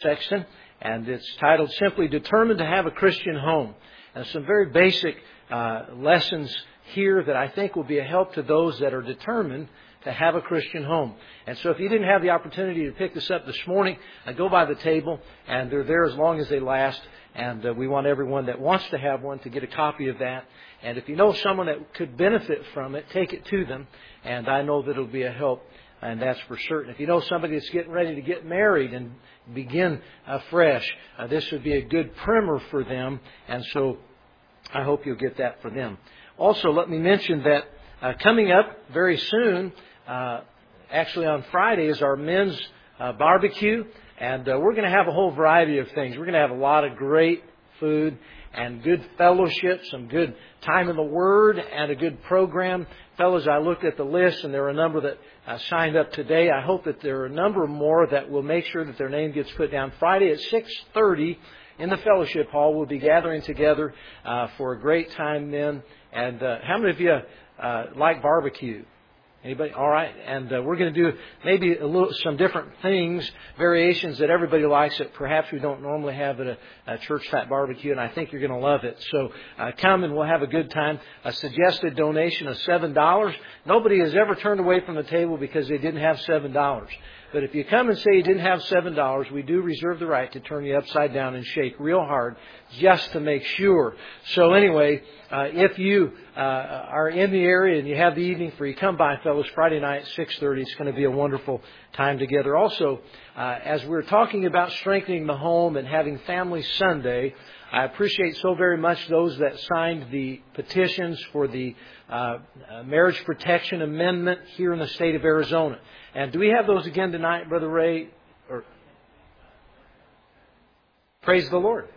Sexton, and it's titled simply Determined to Have a Christian Home. And some very basic lessons here that I think will be a help to those that are determined to have a Christian home. And so if you didn't have the opportunity to pick this up this morning, go by the table, and they're there as long as they last. And we want everyone that wants to have one to get a copy of that. And if you know someone that could benefit from it, take it to them. And I know that it'll be a help, and that's for certain. If you know somebody that's getting ready to get married and begin afresh, this would be a good primer for them. And so I hope you'll get that for them. Also, let me mention that coming up very soon, actually on Friday, is our men's barbecue. And we're going to have a whole variety of things. We're going to have a lot of great food and good fellowship, some good time in the Word, and a good program. Fellows, I looked at the list, and there are a number that signed up today. I hope that there are a number more that will make sure that their name gets put down. Friday at 6:30 in the fellowship hall, we'll be gathering together for a great time then. And how many of you like barbecue? Anybody? All right. And we're going to do maybe some different things, variations that everybody likes that perhaps we don't normally have at a church-type barbecue, and I think you're going to love it. So come and we'll have a good time. A suggested donation of $7. Nobody has ever turned away from the table because they didn't have $7. But if you come and say you didn't have $7, we do reserve the right to turn you upside down and shake real hard just to make sure. So anyway, if you are in the area and you have the evening free, come by, fellows, Friday night at 6:30. It's going to be a wonderful time together. Also, as we're talking about strengthening the home and having Family Sunday, I appreciate so very much those that signed the petitions for the Marriage Protection Amendment here in the state of Arizona. And do we have those again tonight, Brother Ray? Or praise the Lord.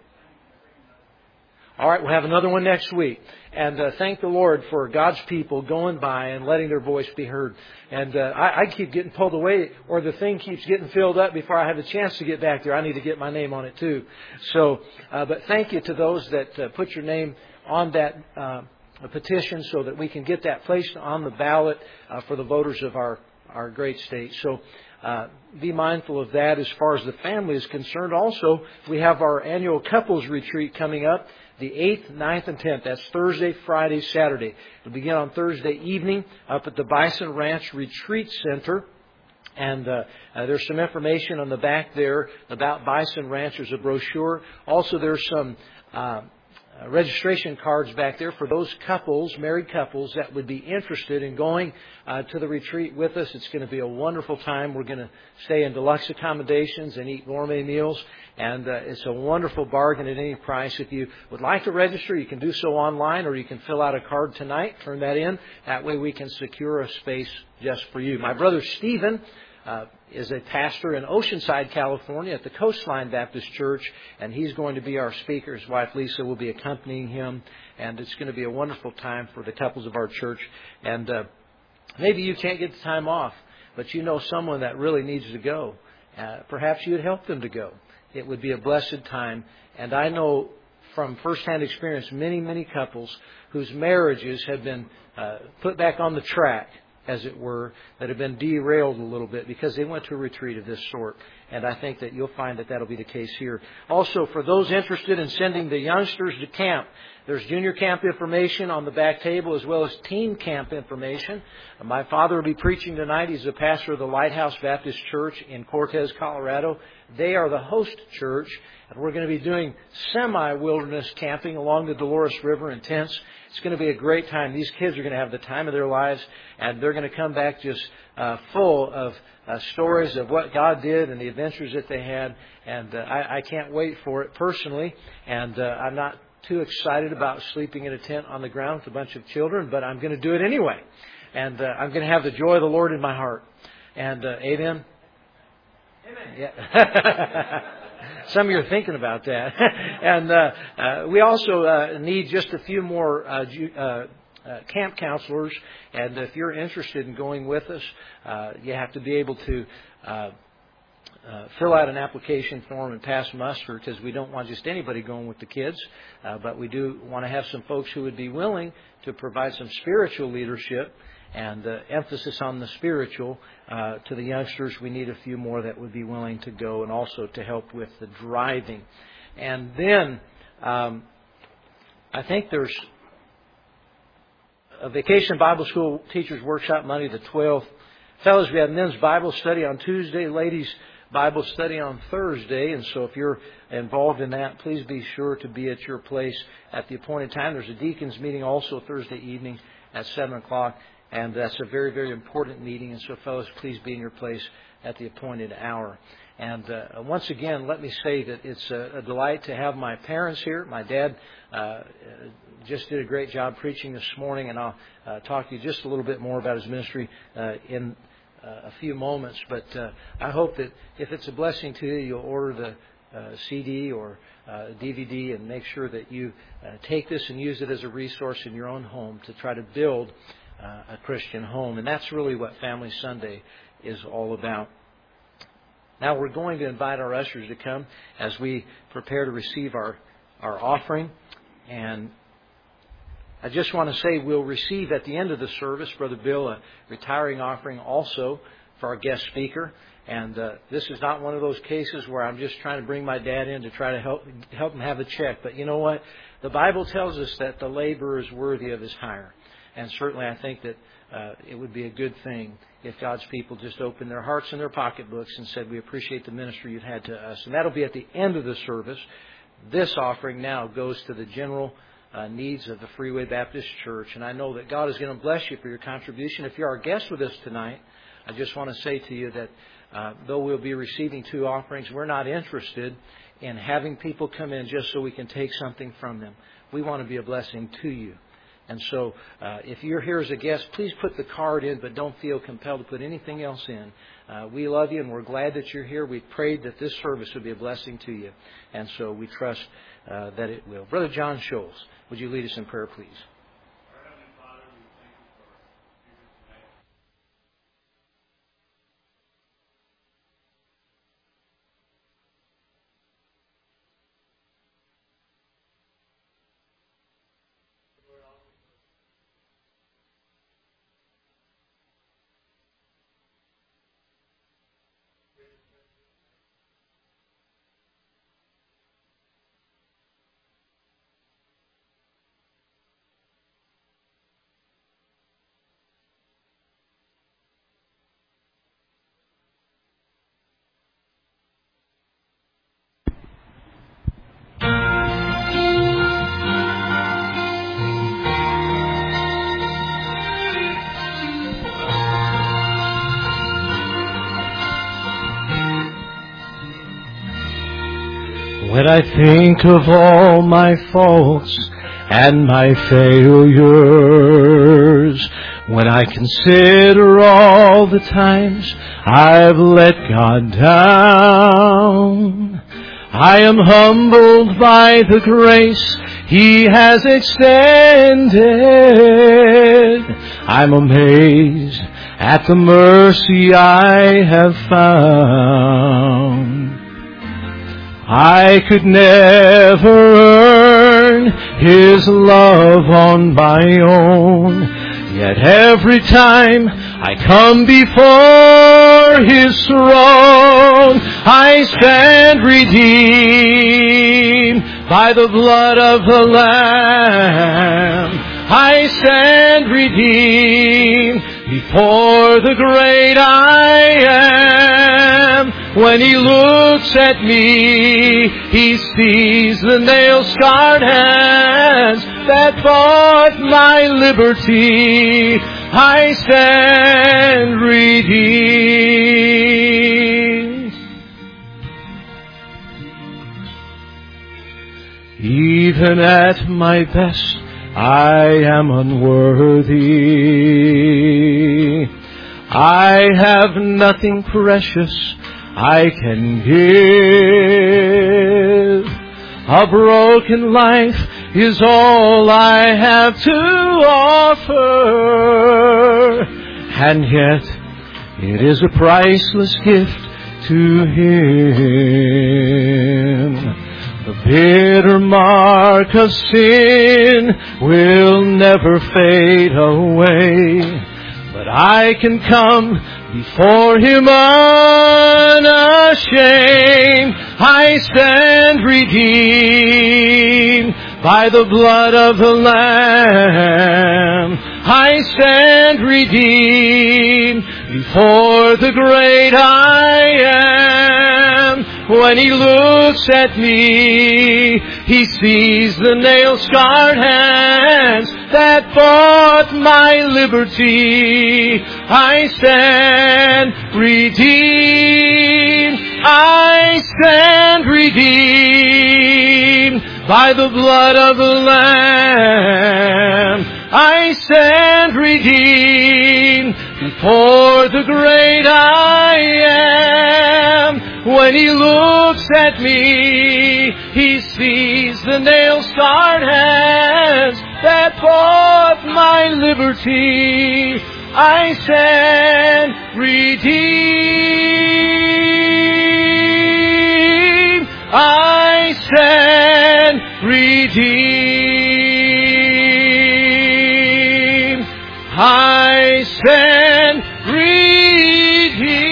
All right, we'll have another one next week. And thank the Lord for God's people going by and letting their voice be heard. And I keep getting pulled away, or the thing keeps getting filled up before I have a chance to get back there. I need to get my name on it too. So, but thank you to those that put your name on that petition so that we can get that placed on the ballot for the voters of our great state. So be mindful of that as far as the family is concerned. Also, we have our annual couples retreat coming up the 8th, 9th, and 10th. That's Thursday, Friday, Saturday. It'll begin on Thursday evening up at the Bison Ranch Retreat Center. And there's some information on the back there about Bison Ranch. There's a brochure. Also, there's some registration cards back there for those couples, married couples, that would be interested in going to the retreat with us. It's going to be a wonderful time. We're going to stay in deluxe accommodations and eat gourmet meals. And it's a wonderful bargain at any price. If you would like to register, you can do so online, or you can fill out a card tonight, turn that in. That way we can secure a space just for you. My brother Stephen is a pastor in Oceanside, California at the Coastline Baptist Church, and he's going to be our speaker. His wife Lisa will be accompanying him, and it's going to be a wonderful time for the couples of our church. And maybe you can't get the time off, but you know someone that really needs to go. Perhaps you would help them to go. It would be a blessed time, and I know from firsthand experience many, many couples whose marriages have been put back on the track, as it were, that have been derailed a little bit because they went to a retreat of this sort. And I think that you'll find that that'll be the case here. Also, for those interested in sending the youngsters to camp, there's junior camp information on the back table as well as teen camp information. My father will be preaching tonight. He's a pastor of the Lighthouse Baptist Church in Cortez, Colorado. They are the host church, and we're going to be doing semi-wilderness camping along the Dolores River in tents. It's going to be a great time. These kids are going to have the time of their lives, and they're going to come back just full of stories of what God did and the adventures that they had. And I can't wait for it personally. And I'm not too excited about sleeping in a tent on the ground with a bunch of children, but I'm going to do it anyway. And I'm going to have the joy of the Lord in my heart. And amen? Amen. Yeah. Some of you are thinking about that. And we also need just a few more camp counselors. And if you're interested in going with us, you have to be able to fill out an application form and pass muster, because we don't want just anybody going with the kids. But we do want to have some folks who would be willing to provide some spiritual leadership and emphasis on the spiritual to the youngsters. We need a few more that would be willing to go, and also to help with the driving. And then I think there's a Vacation Bible School Teachers Workshop Monday the 12th. Fellas, we have men's Bible study on Tuesday, ladies' Bible study on Thursday. And so if you're involved in that, please be sure to be at your place at the appointed time. There's a deacons meeting also Thursday evening at 7 o'clock. And that's a very, very important meeting. And so, fellas, please be in your place at the appointed hour. And once again, let me say that it's a delight to have my parents here. My dad just did a great job preaching this morning, and I'll talk to you just a little bit more about his ministry in a few moments. But I hope that if it's a blessing to you, you'll order the CD or DVD and make sure that you take this and use it as a resource in your own home to try to build a Christian home. And that's really what Family Sunday is all about. Now we're going to invite our ushers to come as we prepare to receive our offering. And I just want to say we'll receive at the end of the service, Brother Bill, a retiring offering also for our guest speaker. And this is not one of those cases where I'm just trying to bring my dad in to try to help him have a check. But you know what? The Bible tells us that the laborer is worthy of his hire. And certainly I think that it would be a good thing if God's people just opened their hearts and their pocketbooks and said, we appreciate the ministry you've had to us. And that'll be at the end of the service. This offering now goes to the general needs of the Freeway Baptist Church. And I know that God is going to bless you for your contribution. If you're our guest with us tonight, I just want to say to you that though we'll be receiving 2 offerings, we're not interested in having people come in just so we can take something from them. We want to be a blessing to you. And so if you're here as a guest, please put the card in, but don't feel compelled to put anything else in. We love you, and we're glad that you're here. We prayed that this service would be a blessing to you. And so we trust that it will. Brother John Scholes, would you lead us in prayer, please? When I think of all my faults and my failures, when I consider all the times I've let God down, I am humbled by the grace He has extended. I'm amazed at the mercy I have found. I could never earn His love on my own, yet every time I come before His throne, I stand redeemed by the blood of the Lamb. I stand redeemed before the great I Am. When He looks at me, He sees the nail-scarred hands that bought my liberty. I stand redeemed. Even at my best, I am unworthy. I have nothing precious I can give. A broken life is all I have to offer, and yet it is a priceless gift to Him. The bitter mark of sin will never fade away. but I can come before Him unashamed. I stand redeemed by the blood of the Lamb. I stand redeemed before the great I Am. When He looks at me, He sees the nail-scarred hands that bought my liberty. I stand redeemed. I stand redeemed by the blood of the Lamb. I stand redeemed before the great I Am. When He looks at me, He sees the nail-scarred hands that bought my liberty. I stand redeemed. I stand redeemed. I stand redeemed.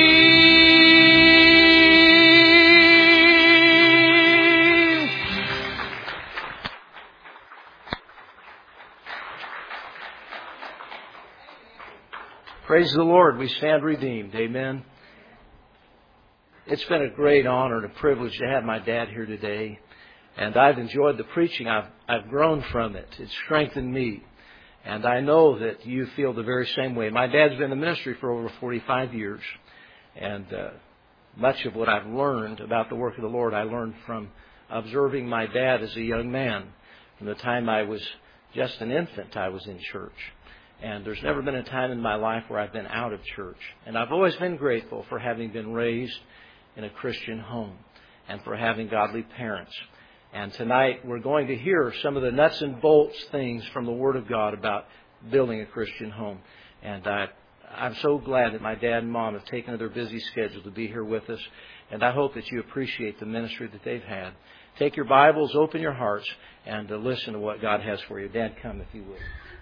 Praise the Lord. We stand redeemed. Amen. It's been a great honor and a privilege to have my dad here today. And I've enjoyed the preaching. I've grown from it. It's strengthened me. And I know that you feel the very same way. My dad's been in the ministry for over 45 years. And much of what I've learned about the work of the Lord, I learned from observing my dad as a young man. From the time I was just an infant, I was in church. And there's never been a time in my life where I've been out of church. And I've always been grateful for having been raised in a Christian home and for having godly parents. And tonight we're going to hear some of the nuts and bolts things from the Word of God about building a Christian home. And I'm so glad that my dad and mom have taken their busy schedule to be here with us. And I hope that you appreciate the ministry that they've had. Take your Bibles, open your hearts, and listen to what God has for you. Dad, come if you would.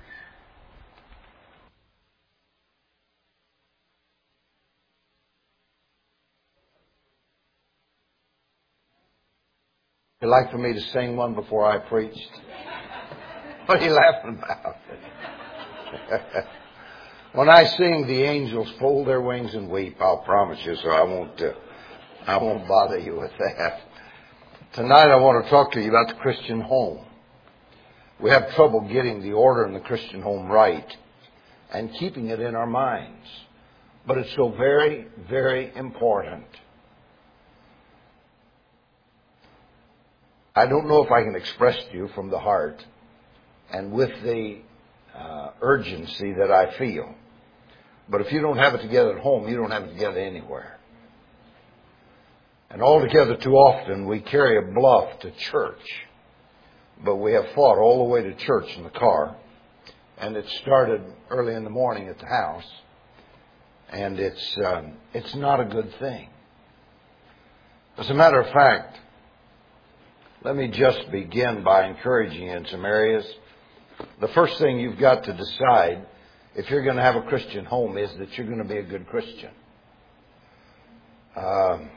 You'd like for me to sing one before I preached? What are you laughing about? When I sing, the angels fold their wings and weep. I'll promise you, so I won't bother you with that. Tonight I want to talk to you about the Christian home. We have trouble getting the order in the Christian home right and keeping it in our minds. But it's so very, very important. I don't know if I can express to you from the heart and with the urgency that I feel. But if you don't have it together at home, you don't have it together anywhere. And altogether too often we carry a bluff to church. But we have fought all the way to church in the car. And it started early in the morning at the house. And it's not a good thing. As a matter of fact, let me just begin by encouraging you in some areas. The first thing you've got to decide if you're going to have a Christian home is that you're going to be a good Christian. I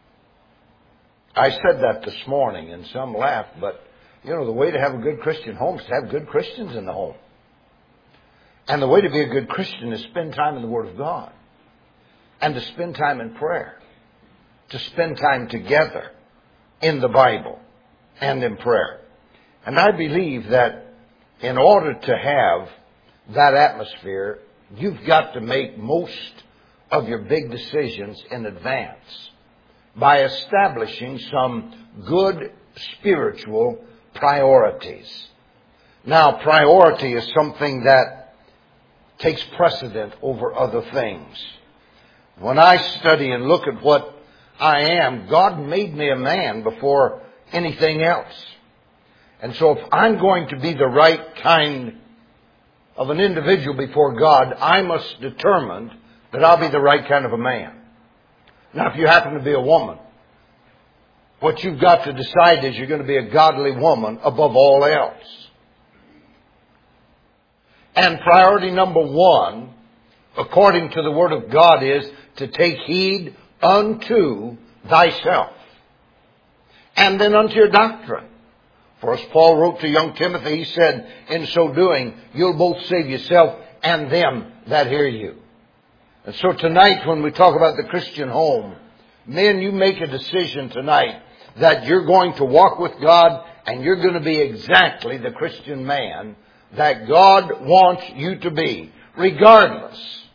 said that this morning and some laughed, but you know, the way to have a good Christian home is to have good Christians in the home. And the way to be a good Christian is spend time in the Word of God and to spend time in prayer, to spend time together in the Bible and in prayer. And I believe that in order to have that atmosphere, you've got to make most of your big decisions in advance by establishing some good spiritual priorities. Now, priority is something that takes precedent over other things. When I study and look at what I am, God made me a man before anything else. And so if I'm going to be the right kind of an individual before God, I must determine that I'll be the right kind of a man. Now, if you happen to be a woman, what you've got to decide is you're going to be a godly woman above all else. And priority number one according to the Word of God, is to take heed unto thyself, and then unto your doctrine. For as Paul wrote to young Timothy, he said, in so doing, you'll both save yourself and them that hear you. And so tonight, when we talk about the Christian home, men, you make a decision tonight that you're going to walk with God and you're going to be exactly the Christian man that God wants you to be, regardless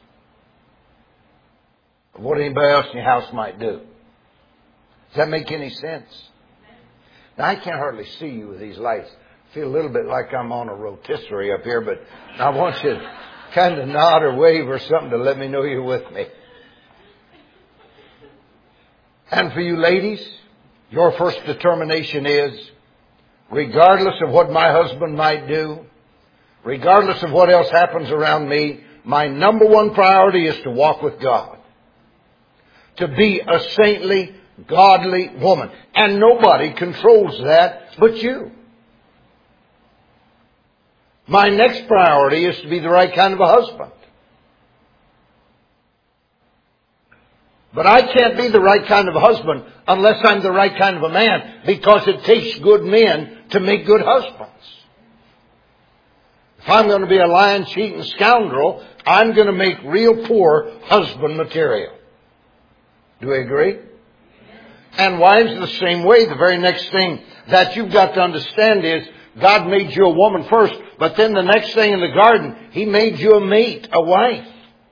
of what anybody else in your house might do. Does that make any sense? Now, I can't hardly see you with these lights. I feel a little bit like I'm on a rotisserie up here, but I want you to kind of nod or wave or something to let me know you're with me. And for you ladies, your first determination is, regardless of what my husband might do, regardless of what else happens around me, my number one priority is to walk with God. To be a saintly, godly woman. And nobody controls that but you. My next priority is to be the right kind of a husband. But I can't be the right kind of a husband unless I'm the right kind of a man, because it takes good men to make good husbands. If I'm going to be a lying, cheating scoundrel, I'm going to make real poor husband material. Do we agree? And wives, the same way. The very next thing that you've got to understand is God made you a woman first, but then the next thing in the garden, He made you a mate, a wife.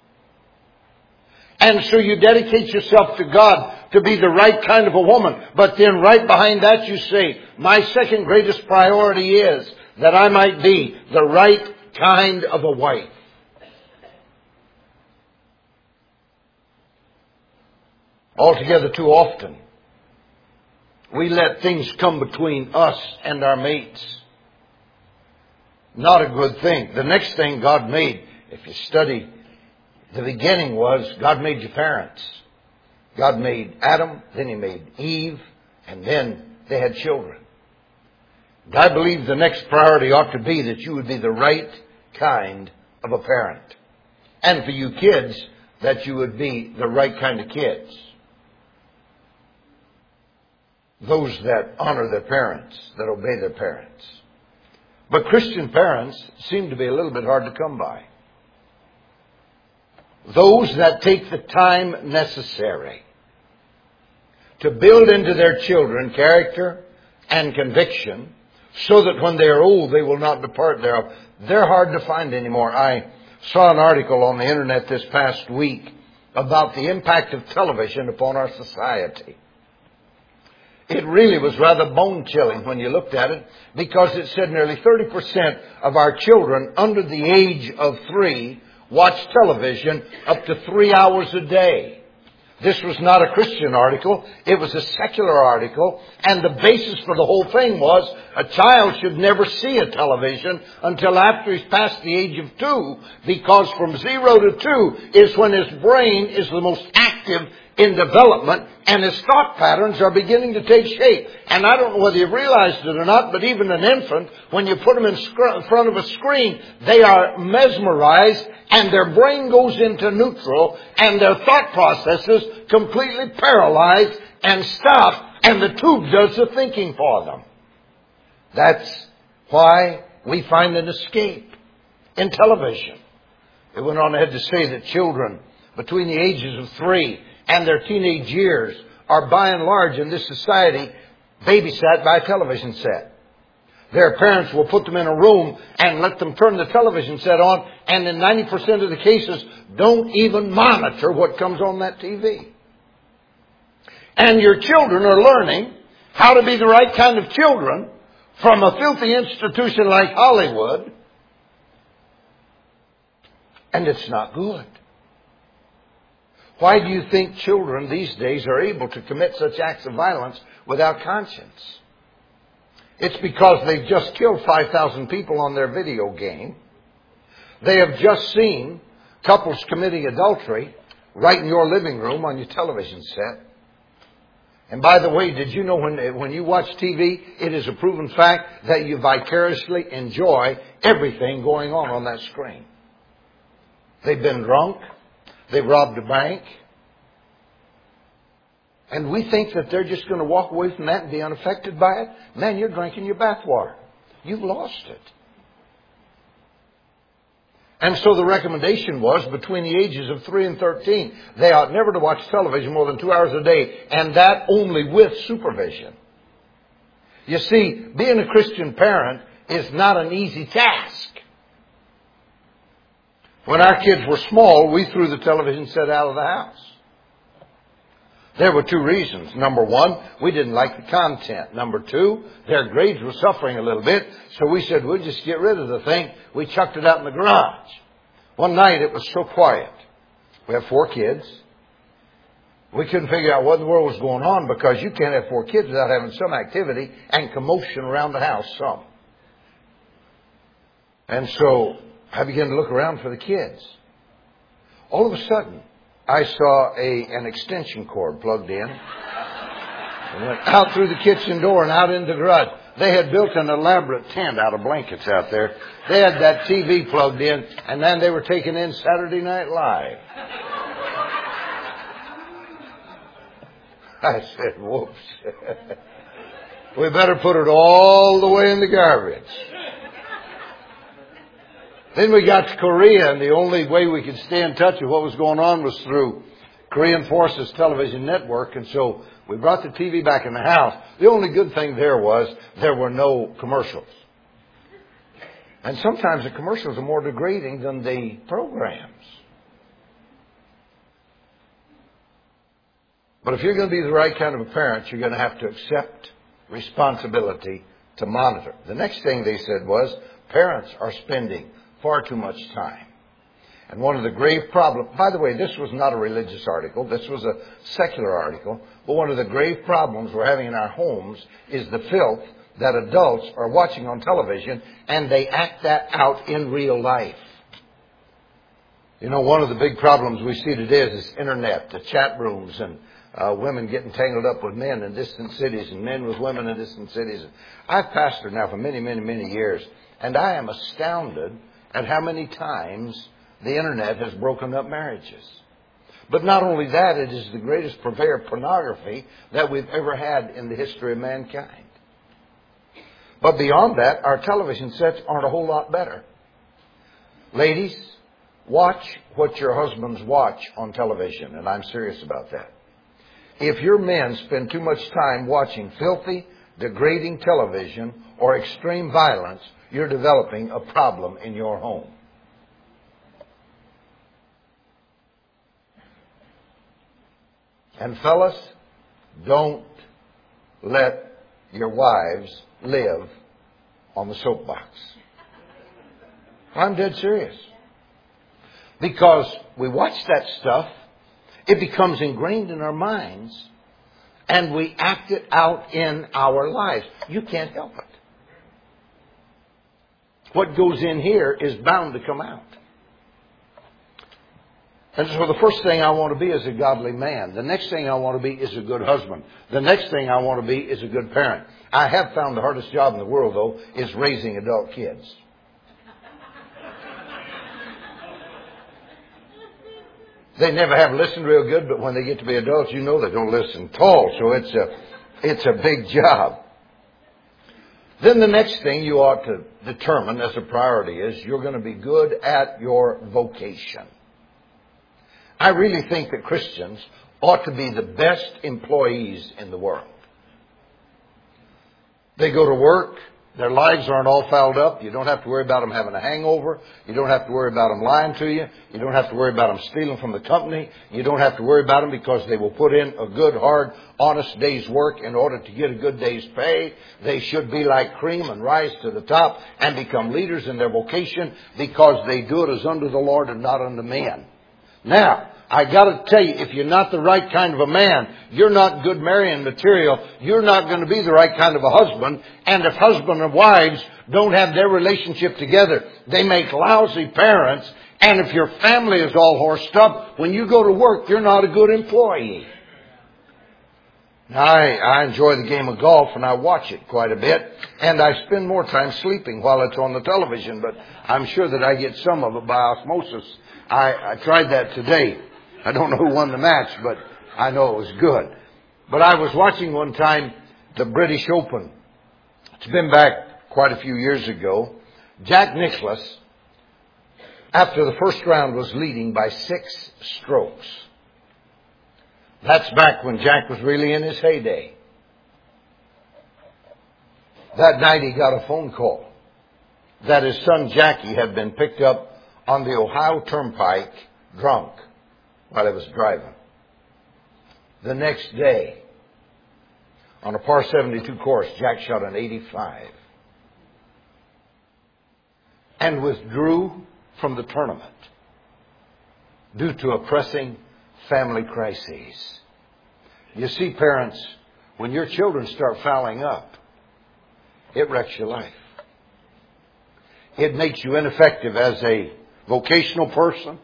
And so you dedicate yourself to God to be the right kind of a woman. But then right behind that you say, my second greatest priority is that I might be the right kind of a wife. Altogether too often, we let things come between us and our mates. Not a good thing. The next thing God made, if you study, the beginning was God made your parents. God made Adam, then He made Eve, and then they had children. And I believe the next priority ought to be that you would be the right kind of a parent. And for you kids, that you would be the right kind of kids. Those that honor their parents, that obey their parents. But Christian parents seem to be a little bit hard to come by. Those that take the time necessary to build into their children character and conviction, so that when they are old they will not depart thereof. They're hard to find anymore. I saw an article on the internet this past week about the impact of television upon our society. It really was rather bone-chilling when you looked at it, because it said nearly 30% of our children under the age of 3 watch television up to 3 hours a day. This was not a Christian article. It was a secular article. And the basis for the whole thing was a child should never see a television until after he's past the age of 2, because from 0 to 2 is when his brain is the most active in development, and his thought patterns are beginning to take shape. And I don't know whether you've realized it or not, but even an infant, when you put them in front of a screen, they are mesmerized, and their brain goes into neutral, and their thought processes completely paralyzed and stop, and the tube does the thinking for them. That's why we find an escape in television. It went on ahead to say that children between the ages of 3 and their teenage years are by and large in this society babysat by a television set. Their parents will put them in a room and let them turn the television set on, and in 90% of the cases don't even monitor what comes on that TV. And your children are learning how to be the right kind of children from a filthy institution like Hollywood, and it's not good. Why do you think children these days are able to commit such acts of violence without conscience? It's because they've just killed 5,000 people on their video game. They have just seen couples committing adultery right in your living room on your television set. And by the way, did you know when you watch TV, it is a proven fact that you vicariously enjoy everything going on that screen. They've been drunk. They've robbed a bank. And we think that they're just going to walk away from that and be unaffected by it. Man, you're drinking your bathwater. You've lost it. And so the recommendation was between the ages of 3 and 13, they ought never to watch television more than 2 hours a day, and that only with supervision. You see, being a Christian parent is not an easy task. When our kids were small, we threw the television set out of the house. There were 2 reasons. Number 1, we didn't like the content. Number 2, their grades were suffering a little bit, so we said, we'll just get rid of the thing. We chucked it out in the garage. One night, it was so quiet. We have 4 kids. We couldn't figure out what in the world was going on, because you can't have 4 kids without having some activity and commotion around the house, some. And so I began to look around for the kids. All of a sudden, I saw an extension cord plugged in. And went out through the kitchen door and out into the garage. They had built an elaborate tent out of blankets out there. They had that TV plugged in, and then they were taking in Saturday Night Live. I said, whoops. We better put it all the way in the garbage. Then we got to Korea, and the only way we could stay in touch with what was going on was through Korean Forces Television Network. And so we brought the TV back in the house. The only good thing there was there were no commercials. And sometimes the commercials are more degrading than the programs. But if you're going to be the right kind of a parent, you're going to have to accept responsibility to monitor. The next thing they said was, parents are spending far too much time. And one of the grave problems, by the way, this was not a religious article, this was a secular article, but one of the grave problems we're having in our homes is the filth that adults are watching on television, and they act that out in real life. You know, one of the big problems we see today is this internet, the chat rooms, and women getting tangled up with men in distant cities and men with women in distant cities. I've pastored now for many, many, many years, and I am astounded at how many times the internet has broken up marriages. But not only that, it is the greatest purveyor of pornography that we've ever had in the history of mankind. But beyond that, our television sets aren't a whole lot better. Ladies, watch what your husbands watch on television, and I'm serious about that. If your men spend too much time watching filthy, degrading television or extreme violence, you're developing a problem in your home. And fellas, don't let your wives live on the soapbox. I'm dead serious. Because we watch that stuff, it becomes ingrained in our minds, and we act it out in our lives. You can't help it. What goes in here is bound to come out. And so the first thing I want to be is a godly man. The next thing I want to be is a good husband. The next thing I want to be is a good parent. I have found the hardest job in the world, though, is raising adult kids. They never have listened real good, but when they get to be adults, you know they don't listen at all. So it's a big job. Then the next thing you ought to determine as a priority is you're going to be good at your vocation. I really think that Christians ought to be the best employees in the world. They go to work. Their lives aren't all fouled up. You don't have to worry about them having a hangover. You don't have to worry about them lying to you. You don't have to worry about them stealing from the company. You don't have to worry about them because they will put in a good, hard, honest day's work in order to get a good day's pay. They should be like cream and rise to the top and become leaders in their vocation because they do it as unto the Lord and not unto men. Now, I got to tell you, if you're not the right kind of a man, you're not good marrying material. You're not going to be the right kind of a husband. And if husband and wives don't have their relationship together, they make lousy parents. And if your family is all horsed up, when you go to work, you're not a good employee. Now, I enjoy the game of golf, and I watch it quite a bit, and I spend more time sleeping while it's on the television, but I'm sure that I get some of it by osmosis. I tried that today. I don't know who won the match, but I know it was good. But I was watching one time the British Open. It's been back quite a few years ago. Jack Nicklaus, after the first round, was leading by 6 strokes. That's back when Jack was really in his heyday. That night he got a phone call that his son Jackie had been picked up on the Ohio Turnpike drunk while he was driving. The next day, on a par 72 course, Jack shot an 85 and withdrew from the tournament due to a pressing family crises. You see, parents, when your children start fouling up, it wrecks your life. It makes you ineffective as a vocational person.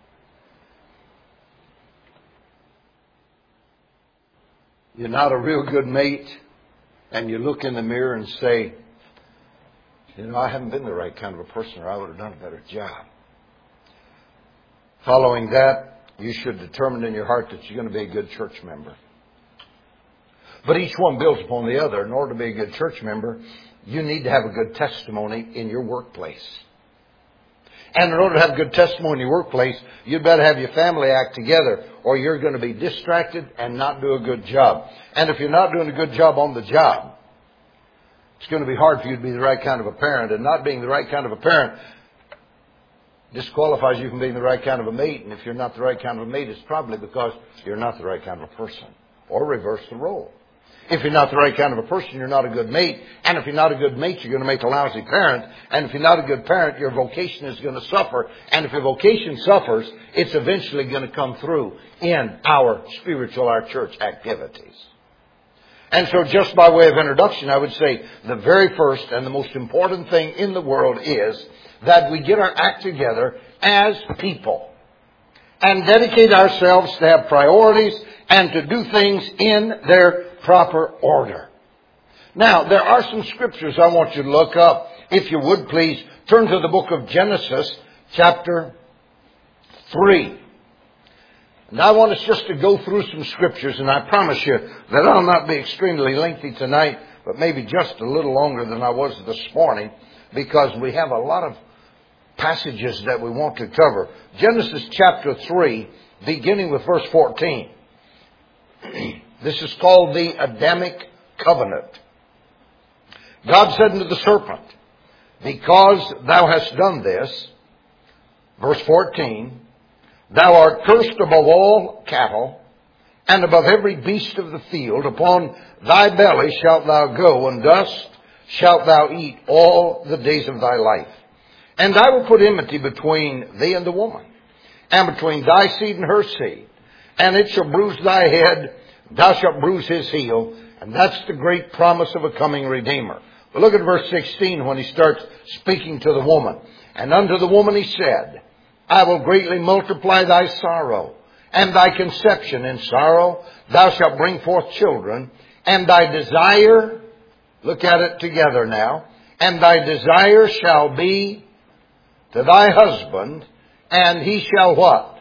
You're not a real good mate, and you look in the mirror and say, I haven't been the right kind of a person, or I would have done a better job. Following that, you should determine in your heart that you're going to be a good church member. But each one builds upon the other. In order to be a good church member, you need to have a good testimony in your workplace. And in order to have a good testimony in your workplace, you'd better have your family act together, or you're going to be distracted and not do a good job. And if you're not doing a good job on the job, it's going to be hard for you to be the right kind of a parent. And not being the right kind of a parent disqualifies you from being the right kind of a mate. And if you're not the right kind of a mate, it's probably because you're not the right kind of a person. Or reverse the role. If you're not the right kind of a person, you're not a good mate. And if you're not a good mate, you're going to make a lousy parent. And if you're not a good parent, your vocation is going to suffer. And if your vocation suffers, it's eventually going to come through in our church activities. And so just by way of introduction, I would say the very first and the most important thing in the world is that we get our act together as people and dedicate ourselves to have priorities and to do things in their proper order. Now, there are some scriptures I want you to look up. If you would, please turn to the book of Genesis, chapter 3. And I want us just to go through some scriptures, and I promise you that I'll not be extremely lengthy tonight, but maybe just a little longer than I was this morning, because we have a lot of passages that we want to cover. Genesis chapter 3, beginning with verse 14. This is called the Adamic covenant. God said unto the serpent, because thou hast done this, verse 14, thou art cursed above all cattle, and above every beast of the field. Upon thy belly shalt thou go, and dust shalt thou eat all the days of thy life. And I will put enmity between thee and the woman, and between thy seed and her seed. And it shall bruise thy head, thou shalt bruise his heel. And that's the great promise of a coming Redeemer. But look at verse 16 when he starts speaking to the woman. And unto the woman he said, I will greatly multiply thy sorrow and thy conception. In sorrow thou shalt bring forth children, and thy desire, look at it together now, and thy desire shall be to thy husband, and he shall what?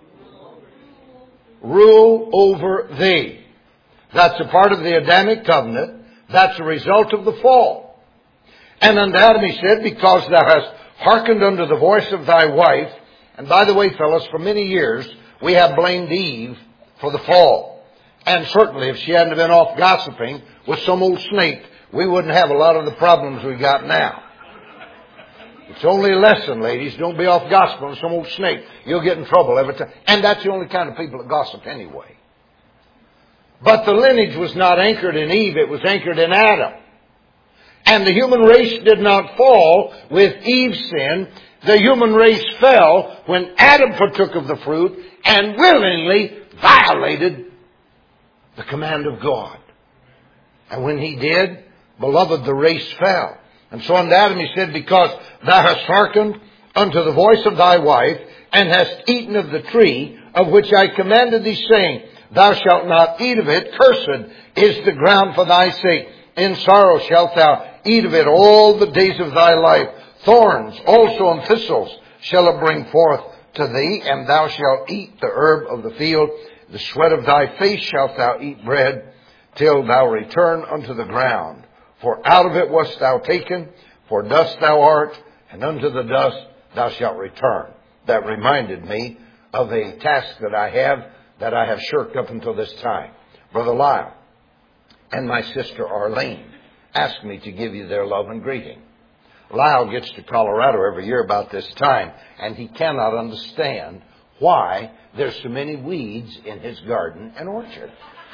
Rule over thee. That's a part of the Adamic covenant. That's a result of the fall. And unto Adam he said, because thou hast hearkened unto the voice of thy wife. And by the way, fellas, for many years we have blamed Eve for the fall. And certainly if she hadn't been off gossiping with some old snake, we wouldn't have a lot of the problems we got now. It's only a lesson, ladies. Don't be off gossiping with some old snake. You'll get in trouble every time. And that's the only kind of people that gossip anyway. But the lineage was not anchored in Eve. It was anchored in Adam. And the human race did not fall with Eve's sin. The human race fell when Adam partook of the fruit and willingly violated the command of God. And when he did, beloved, the race fell. And so unto Adam he said, because thou hast hearkened unto the voice of thy wife, and hast eaten of the tree of which I commanded thee, saying, thou shalt not eat of it, cursed is the ground for thy sake. In sorrow shalt thou eat of it all the days of thy life. Thorns also and thistles shall it bring forth to thee, and thou shalt eat the herb of the field. The sweat of thy face shalt thou eat bread, till thou return unto the ground. For out of it wast thou taken, for dust thou art, and unto the dust thou shalt return. That reminded me of a task that I have shirked up until this time. Brother Lyle and my sister Arlene asked me to give you their love and greeting. Lyle gets to Colorado every year about this time, and he cannot understand why there's so many weeds in his garden and orchard.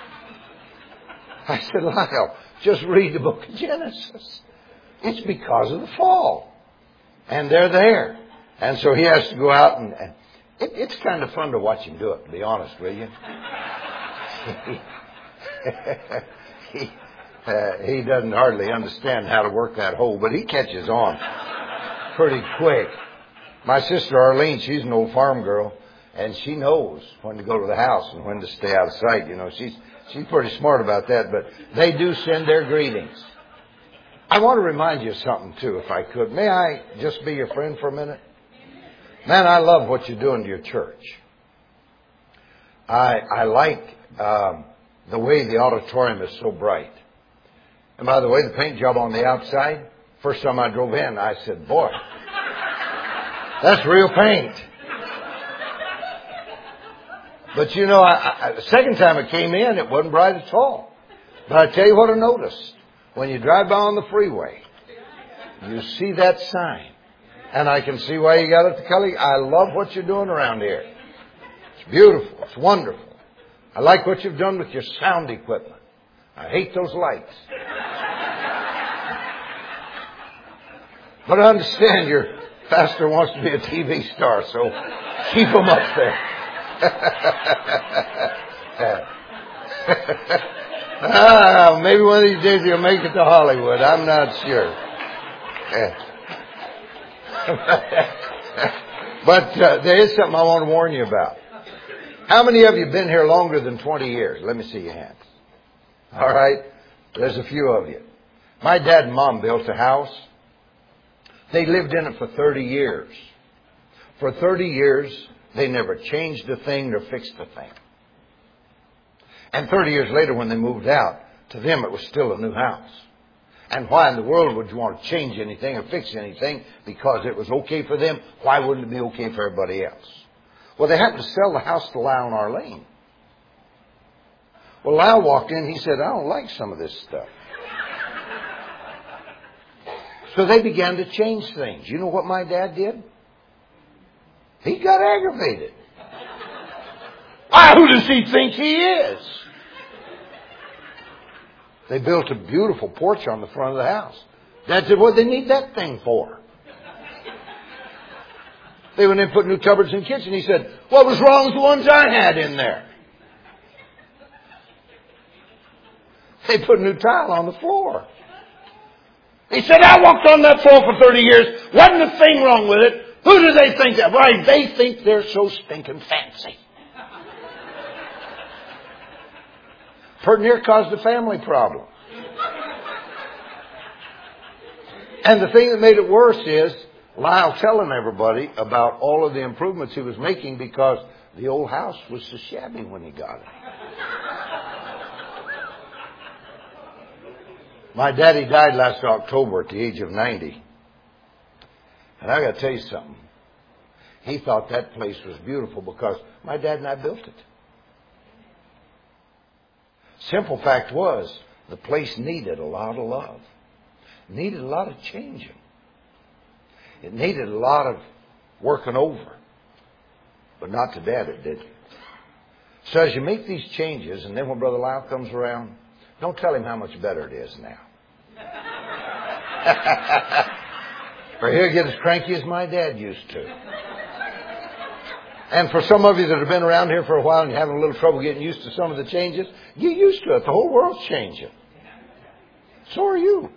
I said, Lyle, just read the book of Genesis. It's because of the fall. And they're there. And so he has to go out and it's kind of fun to watch him do it, to be honest with you. He doesn't hardly understand how to work that hole, but he catches on pretty quick. My sister Arlene, she's an old farm girl, and she knows when to go to the house and when to stay out of sight. You know, she's pretty smart about that, but they do send their greetings. I want to remind you of something, too, if I could. May I just be your friend for a minute? Man, I love what you're doing to your church. I like the way the auditorium is so bright. And by the way, the paint job on the outside, first time I drove in, I said, boy, that's real paint. But you know, the second time it came in, it wasn't bright at all. But I tell you what I noticed. When you drive by on the freeway, you see that sign. And I can see why you got it to Kelly. I love what you're doing around here. It's beautiful. It's wonderful. I like what you've done with your sound equipment. I hate those lights. But I understand your pastor wants to be a TV star, so keep him up there. Maybe one of these days he'll make it to Hollywood. I'm not sure. But there is something I want to warn you about. How many of you have been here longer than 20 years? Let me see your hands. All right. There's a few of you. My dad and mom built a house. They lived in it for 30 years. For 30 years, they never changed a thing or fixed a thing. And 30 years later, when they moved out, to them it was still a new house. And why in the world would you want to change anything or fix anything? Because it was okay for them. Why wouldn't it be okay for everybody else? Well, they happened to sell the house to Lyle and Arlene. Well, Lyle walked in. He said, I don't like some of this stuff. So they began to change things. You know what my dad did? He got aggravated. Who does he think he is? They built a beautiful porch on the front of the house. Dad said, what do they need that thing for? They went in and put new cupboards in the kitchen. He said, what was wrong with the ones I had in there? They put new tile on the floor. He said, I walked on that floor for 30 years. Wasn't a thing wrong with it. Who do they think that? Why, they think they're so stinking fancy. Pretty near caused a family problem. And the thing that made it worse is Lyle telling everybody about all of the improvements he was making because the old house was so shabby when he got it. My daddy died last October at the age of 90. And I got to tell you something. He thought that place was beautiful because my dad and I built it. Simple fact was, the place needed a lot of love. It needed a lot of changing. It needed a lot of working over. But not to Dad, it did. So as you make these changes, and then when Brother Lyle comes around, don't tell him how much better it is now. Or he'll get as cranky as my dad used to. And for some of you that have been around here for a while and you're having a little trouble getting used to some of the changes, get used to it. The whole world's changing. So are you.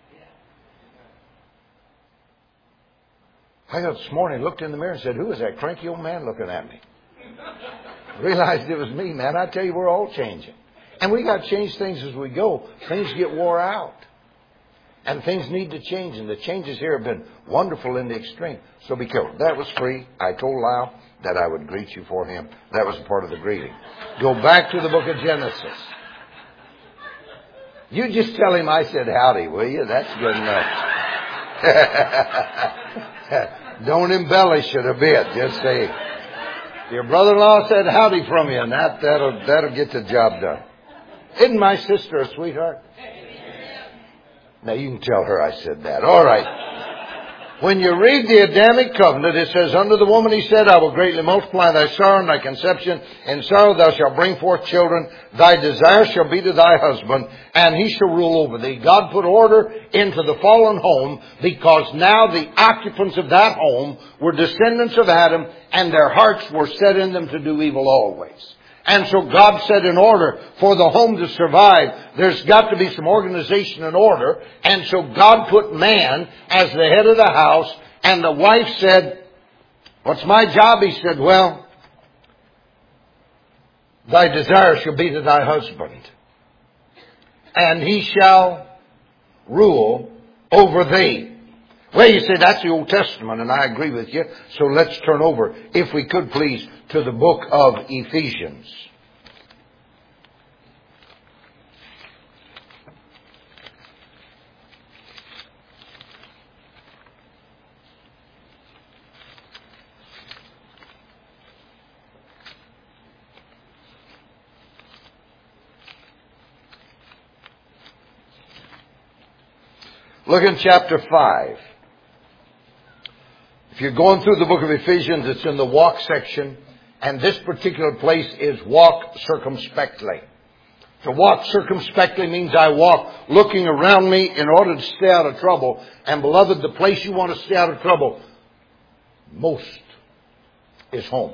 I got this morning, looked in the mirror and said, who is that cranky old man looking at me? Realized it was me, man. I tell you, we're all changing. And we got to change things as we go. Things get wore out. And things need to change. And the changes here have been wonderful in the extreme. So be careful. That was free. I told Lyle that I would greet you for him. That was part of the greeting. Go back to the book of Genesis. You just tell him I said howdy, will you? That's good enough. Don't embellish it a bit. Just say, your brother-in-law said howdy from you, and that'll get the job done. Isn't my sister a sweetheart? Now you can tell her I said that. All right. When you read the Adamic covenant, it says, unto the woman he said, I will greatly multiply thy sorrow and thy conception. In sorrow thou shalt bring forth children. Thy desire shall be to thy husband, and he shall rule over thee. God put order into the fallen home because now the occupants of that home were descendants of Adam, and their hearts were set in them to do evil always. And so God said, in order for the home to survive, there's got to be some organization and order. And so God put man as the head of the house. And the wife said, what's my job? He said, well, thy desire shall be to thy husband, and he shall rule over thee. Well, you say that's the Old Testament, and I agree with you. So let's turn over, if we could please, to the book of Ephesians. Look in chapter 5. If you're going through the book of Ephesians, it's in the walk section. And this particular place is walk circumspectly. To walk circumspectly means I walk looking around me in order to stay out of trouble. And beloved, the place you want to stay out of trouble most is home.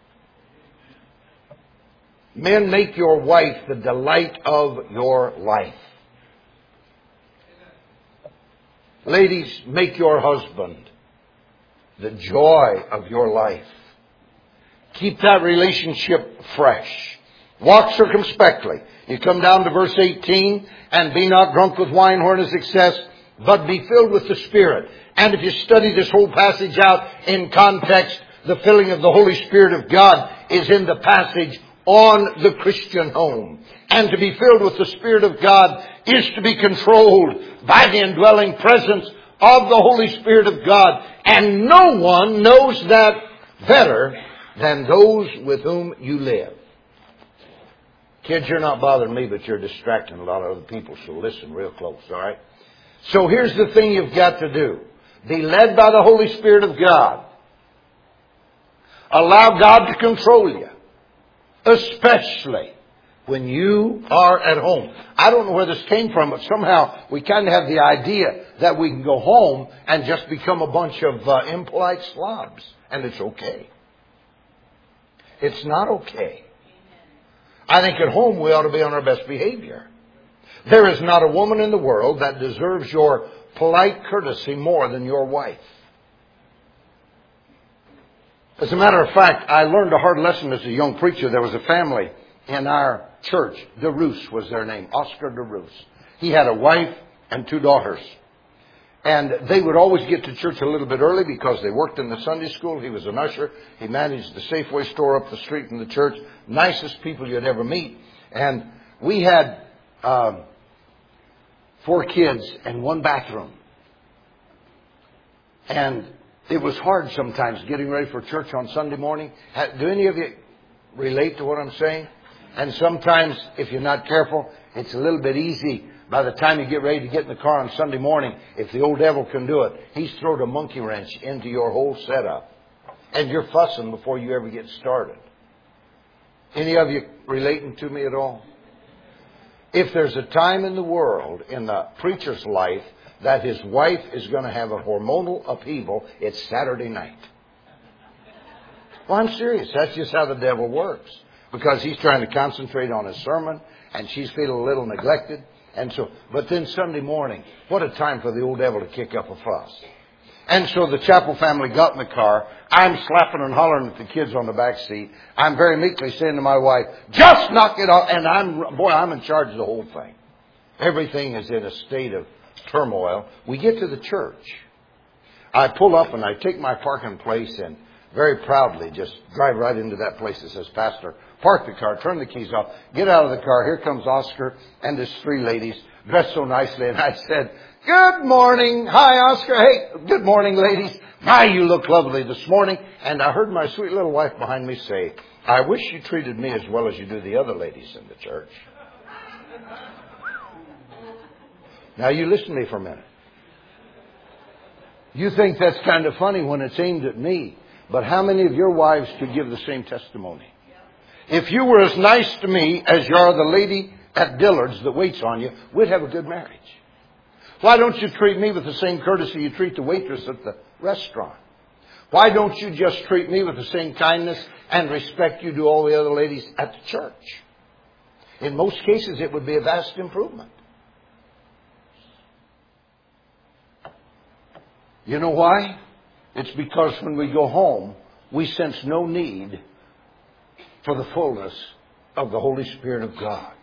Men, make your wife the delight of your life. Ladies, make your husband the joy of your life. Keep that relationship fresh. Walk circumspectly. You come down to verse 18, and be not drunk with wine wherein is excess, but be filled with the Spirit. And if you study this whole passage out in context, the filling of the Holy Spirit of God is in the passage on the Christian home. And to be filled with the Spirit of God is to be controlled by the indwelling presence of the Holy Spirit of God. And no one knows that better than those with whom you live. Kids, you're not bothering me, but you're distracting a lot of other people, so listen real close, all right? So here's the thing you've got to do. Be led by the Holy Spirit of God. Allow God to control you, especially when you are at home. I don't know where this came from, but somehow we kind of have the idea that we can go home and just become a bunch of impolite slobs. And it's okay. It's not okay. I think at home we ought to be on our best behavior. There is not a woman in the world that deserves your polite courtesy more than your wife. As a matter of fact, I learned a hard lesson as a young preacher. There was a family in our church. DeRoos was their name. Oscar DeRoos. He had a wife and 2 daughters. And they would always get to church a little bit early because they worked in the Sunday school. He was an usher. He managed the Safeway store up the street from the church. Nicest people you'd ever meet. And we had 4 kids and 1 bathroom. And it was hard sometimes getting ready for church on Sunday morning. Do any of you relate to what I'm saying? And sometimes, if you're not careful, it's a little bit easy. By the time you get ready to get in the car on Sunday morning, if the old devil can do it, he's thrown a monkey wrench into your whole setup. And you're fussing before you ever get started. Any of you relating to me at all? If there's a time in the world, in the preacher's life, that his wife is going to have a hormonal upheaval, it's Saturday night. Well, I'm serious. That's just how the devil works. Because he's trying to concentrate on his sermon, and she's feeling a little neglected. And so, but then Sunday morning, what a time for the old devil to kick up a fuss. And so the Chapel family got in the car. I'm slapping and hollering at the kids on the back seat. I'm very meekly saying to my wife, just knock it off. And I'm in charge of the whole thing. Everything is in a state of turmoil. We get to the church. I pull up and I take my parking place and very proudly just drive right into that place that says Pastor. Park the car, turn the keys off, get out of the car. Here comes Oscar and his three ladies dressed so nicely. And I said, good morning. Hi, Oscar. Hey, good morning, ladies. My, you look lovely this morning. And I heard my sweet little wife behind me say, I wish you treated me as well as you do the other ladies in the church. Now, you listen to me for a minute. You think that's kind of funny when it's aimed at me. But how many of your wives could give the same testimony? If you were as nice to me as you are the lady at Dillard's that waits on you, we'd have a good marriage. Why don't you treat me with the same courtesy you treat the waitress at the restaurant? Why don't you just treat me with the same kindness and respect you do all the other ladies at the church? In most cases, it would be a vast improvement. You know why? It's because when we go home, we sense no need for the fullness of the Holy Spirit of God.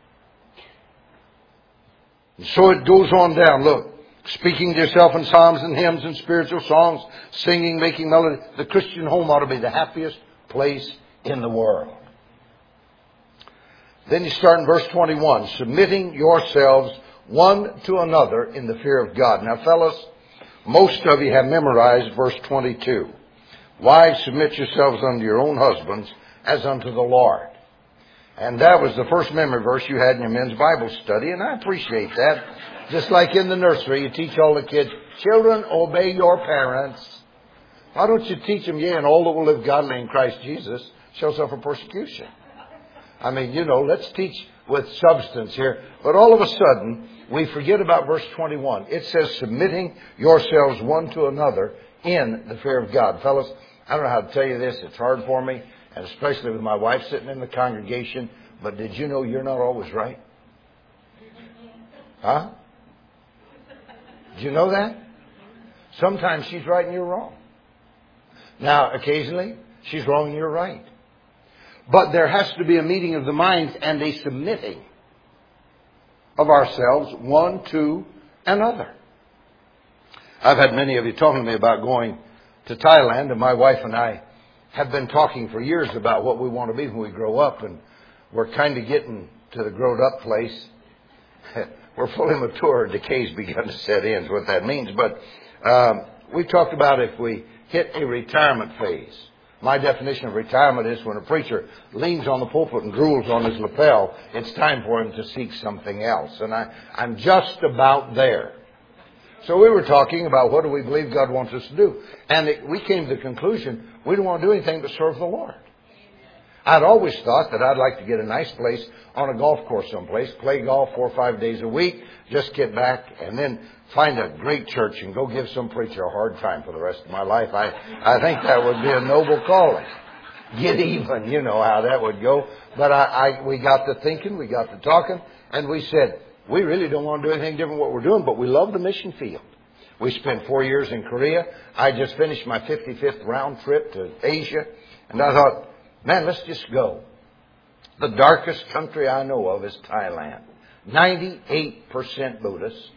And so it goes on down. Look, speaking to yourself in psalms and hymns and spiritual songs, singing, making melody. The Christian home ought to be the happiest place in the world. Then you start in verse 21, submitting yourselves one to another in the fear of God. Now, fellas, most of you have memorized verse 22. Wives, submit yourselves unto your own husbands as unto the Lord. And that was the first memory verse you had in your men's Bible study, and I appreciate that. Just like in the nursery, you teach all the kids, children, obey your parents. Why don't you teach them, and all that will live godly in Christ Jesus shall suffer persecution. I mean, let's teach with substance here. But all of a sudden, we forget about verse 21. It says, submitting yourselves one to another in the fear of God. Fellas, I don't know how to tell you this. It's hard for me, and especially with my wife sitting in the congregation. But did you know you're not always right? Huh? Did you know that? Sometimes she's right and you're wrong. Now, occasionally, she's wrong and you're right. But there has to be a meeting of the minds and a submitting of ourselves one to another. I've had many of you talking to me about going to Thailand, and my wife and I have been talking for years about what we want to be when we grow up, and we're kind of getting to the grown up place. We're fully mature, decay's begun to set in, is what that means. But we talked about if we hit a retirement phase. My definition of retirement is when a preacher leans on the pulpit and drools on his lapel, it's time for him to seek something else. And I'm just about there. So we were talking about what do we believe God wants us to do. And we came to the conclusion, we don't want to do anything but serve the Lord. I'd always thought that I'd like to get a nice place on a golf course someplace, play golf 4 or 5 days a week, just get back, and then find a great church and go give some preacher a hard time for the rest of my life. I think that would be a noble calling. Get even, you know how that would go. But we got to thinking, we got to talking, and we said, we really don't want to do anything different what we're doing, but we love the mission field. We spent 4 years in Korea. I just finished my 55th round trip to Asia, and I thought, man, let's just go. The darkest country I know of is Thailand. 98% Buddhist.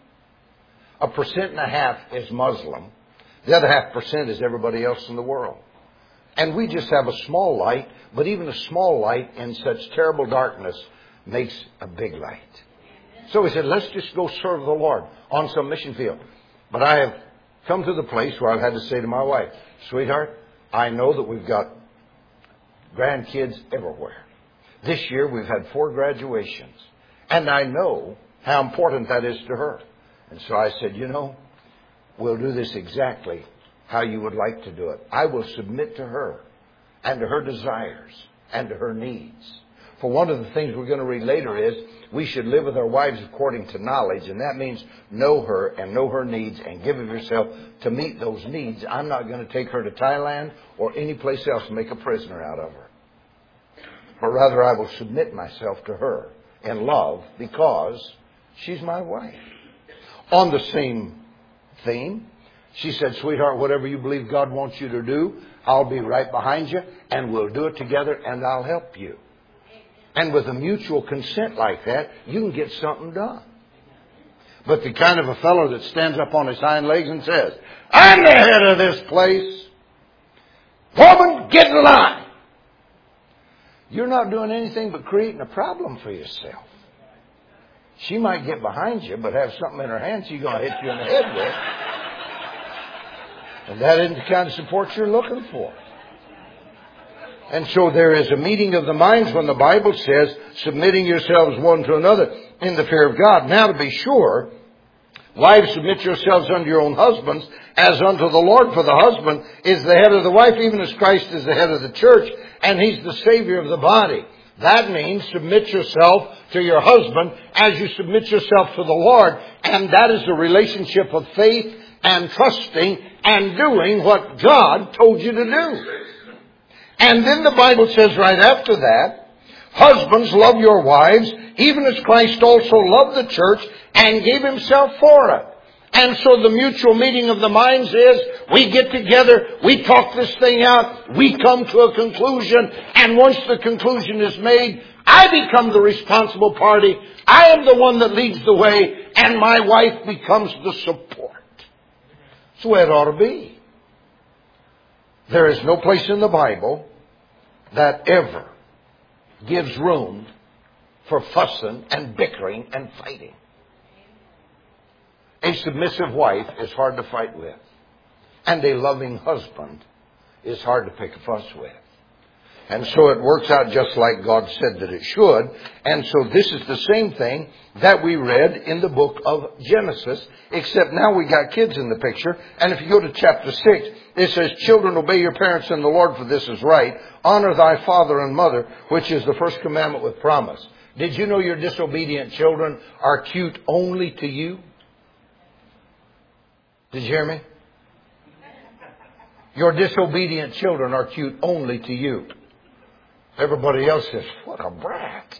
1.5% is Muslim. The other 0.5% is everybody else in the world. And we just have a small light, but even a small light in such terrible darkness makes a big light. So we said, let's just go serve the Lord on some mission field. But I have come to the place where I've had to say to my wife, sweetheart, I know that we've got grandkids everywhere. This year we've had 4 graduations. And I know how important that is to her. And so I said, we'll do this exactly how you would like to do it. I will submit to her and to her desires and to her needs. For one of the things we're going to read later is we should live with our wives according to knowledge. And that means know her and know her needs and give of yourself to meet those needs. I'm not going to take her to Thailand or any place else and make a prisoner out of her. But rather I will submit myself to her in love because she's my wife. On the same theme, She said, sweetheart, whatever you believe God wants you to do, I'll be right behind you, and we'll do it together, and I'll help you. And with a mutual consent like that, you can get something done. But the kind of a fellow that stands up on his hind legs and says, I'm the head of this place. Woman, get in line. You're not doing anything but creating a problem for yourself. She might get behind you, but have something in her hand she's going to hit you in the head with. And that isn't the kind of support you're looking for. And so there is a meeting of the minds when the Bible says, submitting yourselves one to another in the fear of God. Now to be sure, wives, submit yourselves unto your own husbands as unto the Lord, for the husband is the head of the wife, even as Christ is the head of the church, and He's the Savior of the body. That means submit yourself to your husband as you submit yourself to the Lord. And that is the relationship of faith and trusting and doing what God told you to do. And then the Bible says right after that, husbands, love your wives, even as Christ also loved the church and gave Himself for it. And so the mutual meeting of the minds is, we get together, we talk this thing out, we come to a conclusion, and once the conclusion is made, I become the responsible party. I am the one that leads the way, and my wife becomes the support. That's the way it ought to be. There is no place in the Bible that ever gives room for fussing and bickering and fighting. A submissive wife is hard to fight with. And a loving husband is hard to pick a fuss with. And so it works out just like God said that it should. And so this is the same thing that we read in the book of Genesis, except now we got kids in the picture. And if you go to chapter 6, it says, children, obey your parents in the Lord, for this is right. Honor thy father and mother, which is the first commandment with promise. Did you know your disobedient children are cute only to you? Did you hear me? Your disobedient children are cute only to you. Everybody else says, what a brat.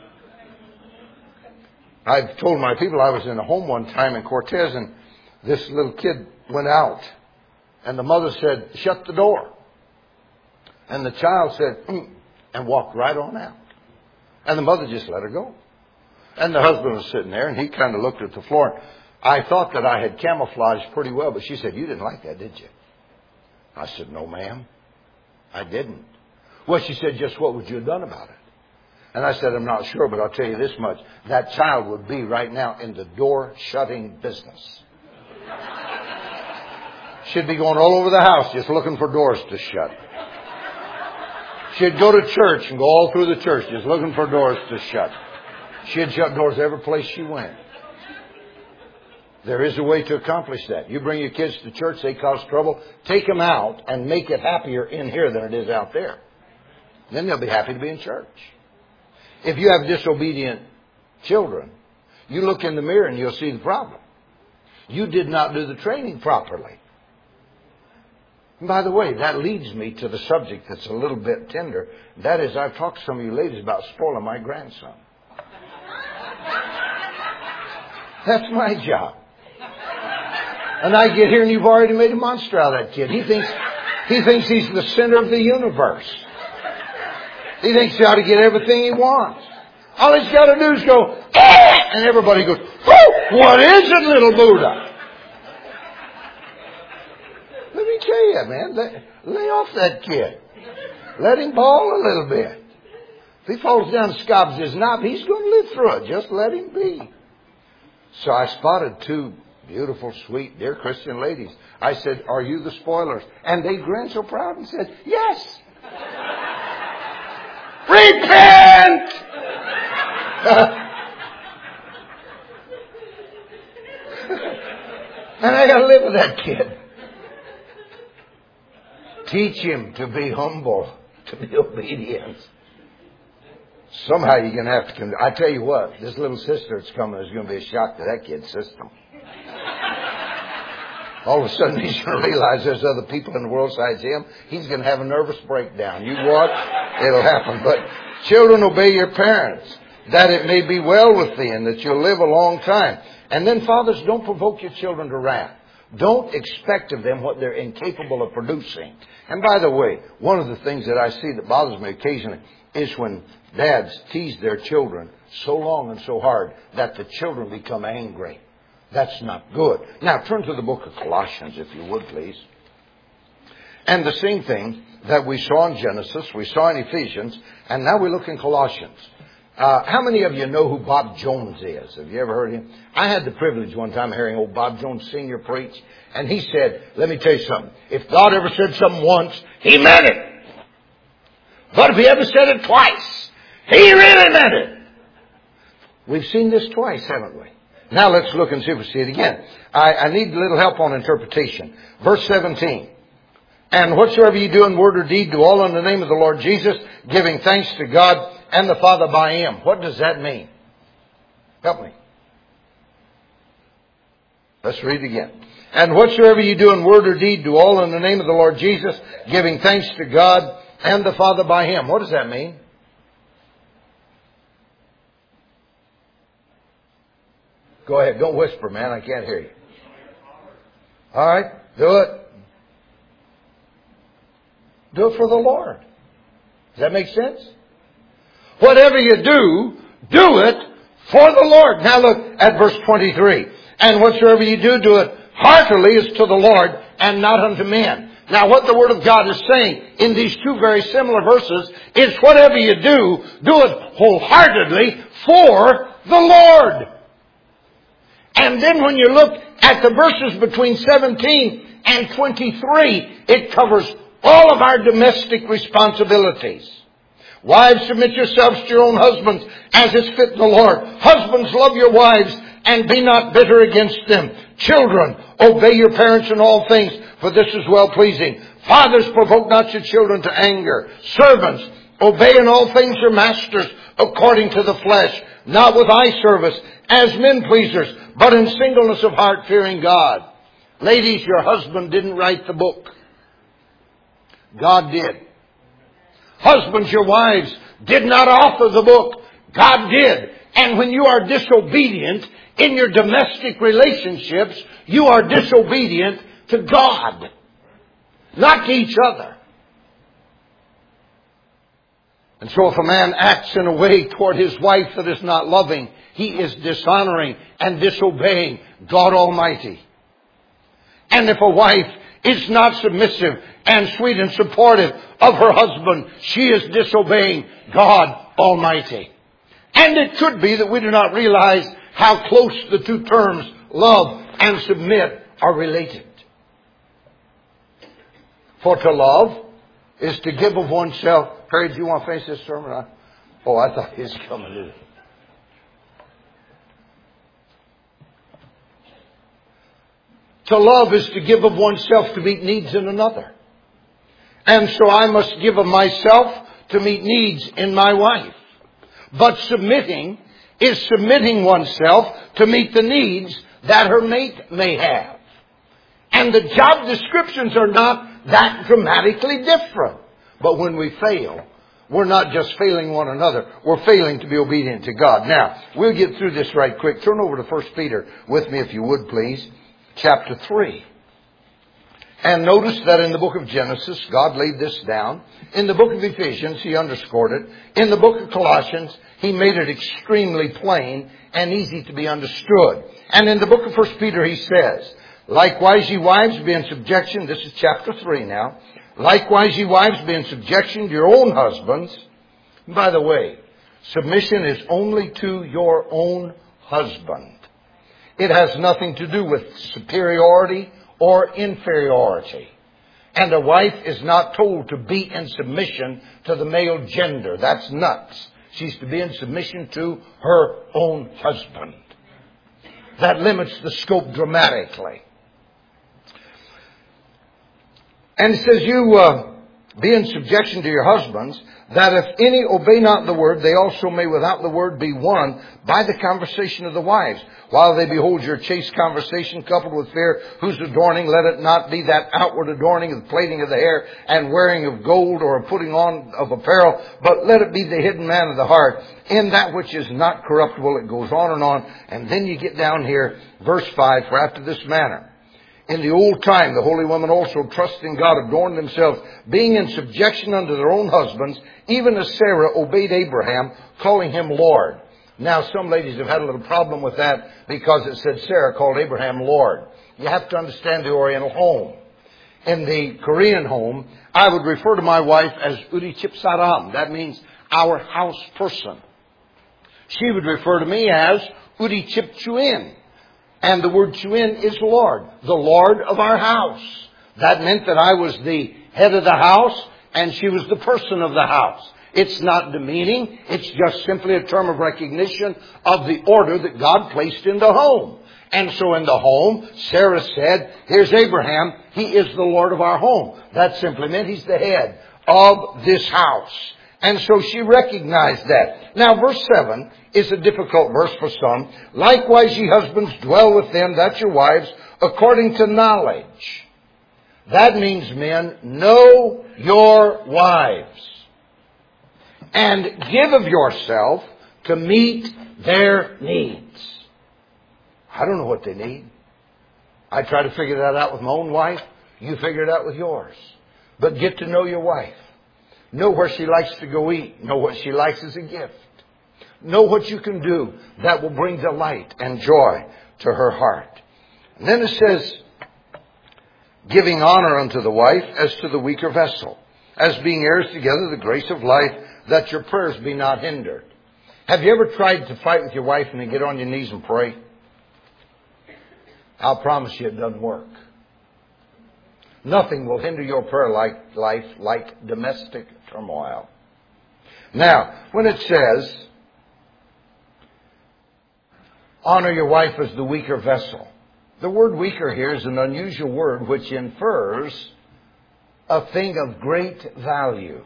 I've told my people I was in a home one time in Cortez, and this little kid went out. And the mother said, shut the door. And the child said, and walked right on out. And the mother just let her go. And the husband was sitting there, and he kind of looked at the floor. I thought that I had camouflaged pretty well, but she said, you didn't like that, did you? I said, no, ma'am, I didn't. Well, she said, just what would you have done about it? And I said, I'm not sure, but I'll tell you this much. That child would be right now in the door-shutting business. She'd be going all over the house just looking for doors to shut. She'd go to church and go all through the church just looking for doors to shut. She'd shut doors every place she went. There is a way to accomplish that. You bring your kids to church, they cause trouble. Take them out and make it happier in here than it is out there. Then they'll be happy to be in church. If you have disobedient children, you look in the mirror and you'll see the problem. You did not do the training properly. And by the way, that leads me to the subject that's a little bit tender. That is, I've talked to some of you ladies about spoiling my grandson. That's my job. And I get here and you've already made a monster out of that kid. He thinks he's the center of the universe. He thinks he ought to get everything he wants. All he's got to do is go, ah! And everybody goes, oh, what is it, little Buddha? Let me tell you, man, lay off that kid. Let him bawl a little bit. If he falls down and scabs his knob, he's going to live through it. Just let him be. So I spotted two beautiful, sweet, dear Christian ladies. I said, are you the spoilers? And they grinned so proud and said, yes. Repent! And I got to live with that kid. Teach him to be humble, to be obedient. Somehow you're going to have to... I tell you what, this little sister that's coming is going to be a shock to that kid's system. All of a sudden he's going to realize there's other people in the world besides him. He's going to have a nervous breakdown. You watch, it'll happen. But children, obey your parents, that it may be well with thee and that you'll live a long time. And then fathers, don't provoke your children to wrath. Don't expect of them what they're incapable of producing. And by the way, one of the things that I see that bothers me occasionally is when dads tease their children so long and so hard that the children become angry. That's not good. Now turn to the book of Colossians, if you would, please. And the same thing that we saw in Genesis, we saw in Ephesians, and now we look in Colossians. How many of you know who Bob Jones is? Have you ever heard him? I had the privilege one time of hearing old Bob Jones Sr. preach, and he said, let me tell you something. If God ever said something once, He meant it. But if He ever said it twice, He really meant it. We've seen this twice, haven't we? Now let's look and see if we see it again. I need a little help on interpretation. Verse 17. And whatsoever you do in word or deed, do all in the name of the Lord Jesus, giving thanks to God and the Father by Him. What does that mean? Help me. Let's read again. And whatsoever you do in word or deed, do all in the name of the Lord Jesus, giving thanks to God and the Father by Him. What does that mean? Go ahead. Don't whisper, man. I can't hear you. All right. Do it. Do it for the Lord. Does that make sense? Whatever you do, do it for the Lord. Now look at verse 23. And whatsoever you do, do it heartily as to the Lord and not unto men. Now what the Word of God is saying in these two very similar verses is whatever you do, do it wholeheartedly for the Lord. And then when you look at the verses between 17 and 23, it covers all of our domestic responsibilities. Wives, submit yourselves to your own husbands as is fit in the Lord. Husbands, love your wives and be not bitter against them. Children, obey your parents in all things, for this is well-pleasing. Fathers, provoke not your children to anger. Servants, obey in all things your masters according to the flesh, not with eye service as men pleasers, but in singleness of heart, fearing God. Ladies, your husband didn't write the book. God did. Husbands, your wives did not author the book. God did. And when you are disobedient in your domestic relationships, you are disobedient to God, not to each other. And so if a man acts in a way toward his wife that is not loving, he is dishonoring and disobeying God Almighty. And if a wife is not submissive and sweet and supportive of her husband, she is disobeying God Almighty. And it could be that we do not realize how close the two terms love and submit are related. For to love is to give of oneself. Perry, do you want to finish this sermon? I thought he was coming in. To love is to give of oneself to meet needs in another. And so I must give of myself to meet needs in my wife. But submitting is submitting oneself to meet the needs that her mate may have. And the job descriptions are not that dramatically different. But when we fail, we're not just failing one another. We're failing to be obedient to God. Now, we'll get through this right quick. Turn over to 1 Peter with me if you would, please. Chapter 3. And notice that in the book of Genesis, God laid this down. In the book of Ephesians, He underscored it. In the book of Colossians, He made it extremely plain and easy to be understood. And in the book of 1 Peter, He says, likewise, ye wives, be in subjection. This is chapter 3 now. Likewise, ye wives, be in subjection to your own husbands. And by the way, submission is only to your own husband. It has nothing to do with superiority or inferiority. And a wife is not told to be in submission to the male gender. That's nuts. She's to be in submission to her own husband. That limits the scope dramatically. And it says, you be in subjection to your husbands, that if any obey not the word, they also may without the word be won by the conversation of the wives. While they behold your chaste conversation coupled with fear, whose adorning, let it not be that outward adorning of the plaiting of the hair and wearing of gold or of putting on of apparel, but let it be the hidden man of the heart, in that which is not corruptible. It goes on. And then you get down here, verse 5, for after this manner, In the old time, the holy women also, trusting God, adorned themselves, being in subjection unto their own husbands, even as Sarah obeyed Abraham, calling him Lord. Now, some ladies have had a little problem with that because it said Sarah called Abraham Lord. You have to understand the Oriental home. In the Korean home, I would refer to my wife as Uri Chip Saram. That means our house person. She would refer to me as Uri Chip Chuin. And the word Chuin is Lord, the Lord of our house. That meant that I was the head of the house and she was the person of the house. It's not demeaning. It's just simply a term of recognition of the order that God placed in the home. And so in the home, Sarah said, here's Abraham. He is the Lord of our home. That simply meant he's the head of this house. And so she recognized that. Now, verse 7 is a difficult verse for some. Likewise, ye husbands, dwell with them, that's your wives, according to knowledge. That means, men, know your wives. And give of yourself to meet their needs. I don't know what they need. I try to figure that out with my own wife. You figure it out with yours. But get to know your wife. Know where she likes to go eat. Know what she likes as a gift. Know what you can do that will bring delight and joy to her heart. And then it says, giving honor unto the wife as to the weaker vessel, as being heirs together the grace of life, that your prayers be not hindered. Have you ever tried to fight with your wife and then get on your knees and pray? I'll promise you it doesn't work. Nothing will hinder your prayer life like domestic turmoil. Now, when it says, honor your wife as the weaker vessel, the word weaker here is an unusual word which infers a thing of great value.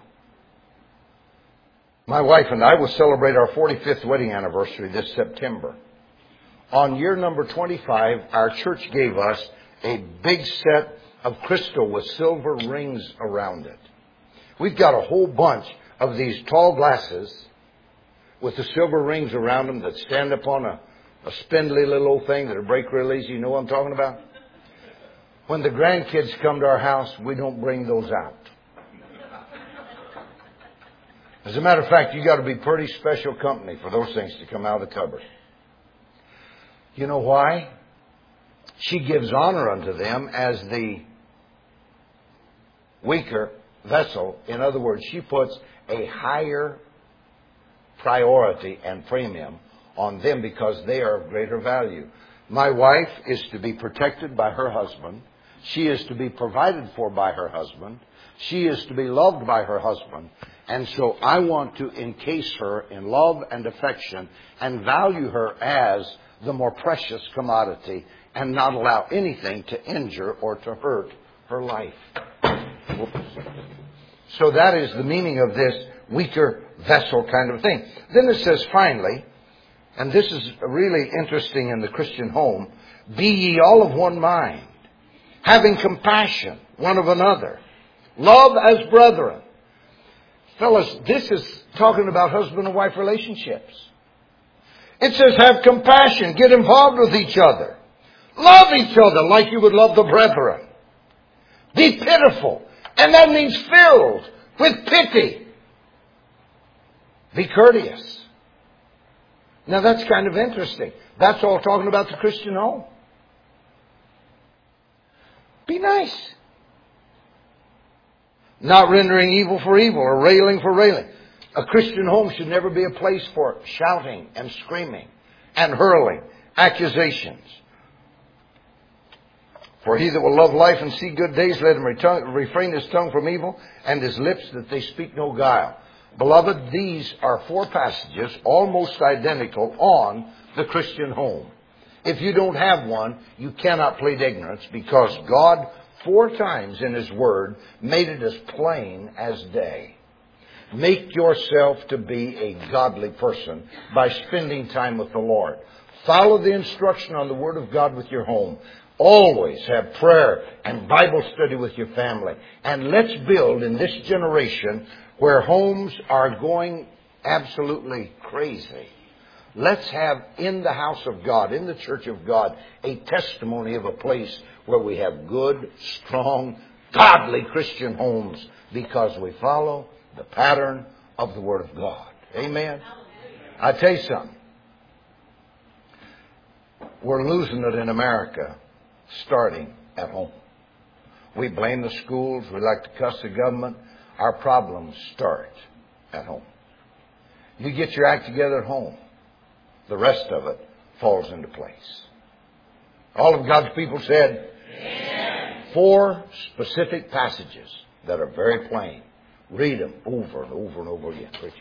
My wife and I will celebrate our 45th wedding anniversary this September. On year number 25, our church gave us a big set of crystal with silver rings around it. We've got a whole bunch of these tall glasses with the silver rings around them that stand upon a spindly little old thing that'll break real easy. You know what I'm talking about? When the grandkids come to our house, we don't bring those out. As a matter of fact, you got to be pretty special company for those things to come out of the cupboard. You know why? She gives honor unto them as the weaker vessel. In other words, she puts a higher priority and premium on them because they are of greater value. My wife is to be protected by her husband. She is to be provided for by her husband. She is to be loved by her husband. And so I want to encase her in love and affection and value her as the more precious commodity and not allow anything to injure or to hurt her life. So that is the meaning of this weaker vessel kind of thing. Then it says finally, and this is really interesting in the Christian home, be ye all of one mind, having compassion one of another, love as brethren. Fellas, this is talking about husband and wife relationships. It says have compassion, get involved with each other. Love each other like you would love the brethren. Be pitiful. And that means filled with pity. Be courteous. Now that's kind of interesting. That's all talking about the Christian home. Be nice. Not rendering evil for evil or railing for railing. A Christian home should never be a place for shouting and screaming and hurling accusations. For he that will love life and see good days, let him refrain his tongue from evil and his lips that they speak no guile. Beloved, these are 4 passages almost identical on the Christian home. If you don't have one, you cannot plead ignorance because God 4 times in His Word made it as plain as day. Make yourself to be a godly person by spending time with the Lord. Follow the instruction on the Word of God with your home. Always have prayer and Bible study with your family. And let's build in this generation where homes are going absolutely crazy. Let's have in the house of God, in the church of God, a testimony of a place where we have good, strong, godly Christian homes because we follow the pattern of the Word of God. Amen? I tell you something. We're losing it in America starting at home. We blame the schools. We like to cuss the government. Our problems start at home. You get your act together at home. The rest of it falls into place. All of God's people said, Amen. 4 specific passages that are very plain. Read them over and over and over again. Preacher.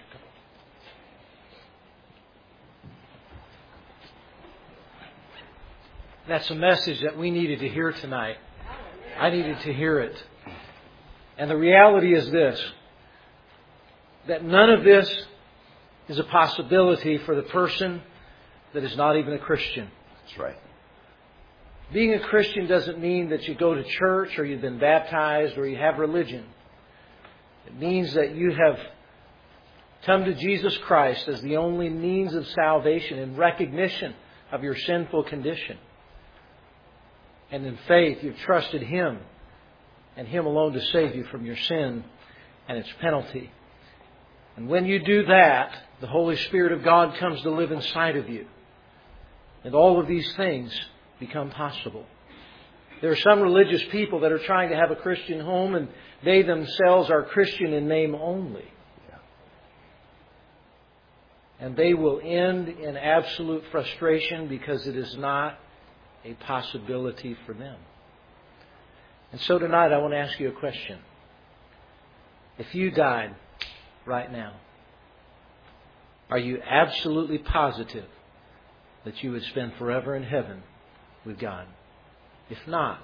That's a message that we needed to hear tonight. I needed to hear it. And the reality is this, that none of this is a possibility for the person that is not even a Christian. That's right. Being a Christian doesn't mean that you go to church or you've been baptized or you have religion. It means that you have come to Jesus Christ as the only means of salvation in recognition of your sinful condition. And in faith, you've trusted Him and Him alone to save you from your sin and its penalty. And when you do that, the Holy Spirit of God comes to live inside of you. And all of these things become possible. There are some religious people that are trying to have a Christian home, and they themselves are Christian in name only. And they will end in absolute frustration because it is not a possibility for them. And so tonight I want to ask you a question. If you died right now, are you absolutely positive that you would spend forever in heaven with God? If not,